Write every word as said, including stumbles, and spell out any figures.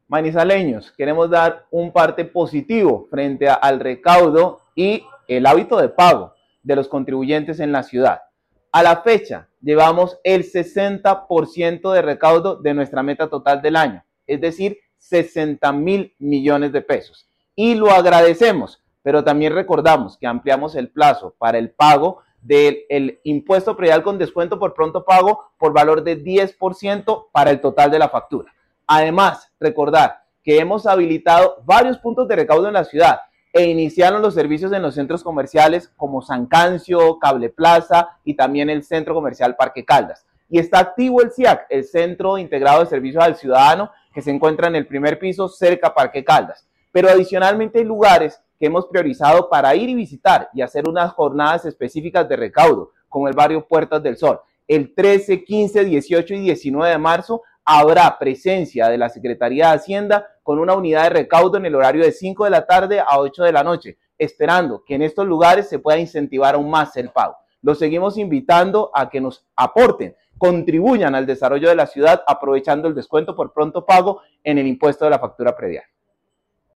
Manizaleños, queremos dar un parte positivo frente a, al recaudo y el hábito de pago de los contribuyentes en la ciudad. A la fecha, llevamos el sesenta por ciento de recaudo de nuestra meta total del año, es decir, sesenta mil millones de pesos. Y lo agradecemos, pero también recordamos que ampliamos el plazo para el pago del el impuesto predial con descuento por pronto pago por valor de diez por ciento para el total de la factura. Además, recordar que hemos habilitado varios puntos de recaudo en la ciudad e iniciaron los servicios en los centros comerciales como San Cancio, Cable Plaza y también el Centro Comercial Parque Caldas. Y está activo el C I A C, el Centro Integrado de Servicios al Ciudadano, que se encuentra en el primer piso cerca a Parque Caldas. Pero adicionalmente hay lugares que hemos priorizado para ir y visitar y hacer unas jornadas específicas de recaudo, como el barrio Puertas del Sol. El trece, quince, dieciocho y diecinueve de marzo habrá presencia de la Secretaría de Hacienda con una unidad de recaudo en el horario de cinco de la tarde a ocho de la noche, esperando que en estos lugares se pueda incentivar aún más el pago. Los seguimos invitando a que nos aporten, contribuyan al desarrollo de la ciudad aprovechando el descuento por pronto pago en el impuesto de la factura predial.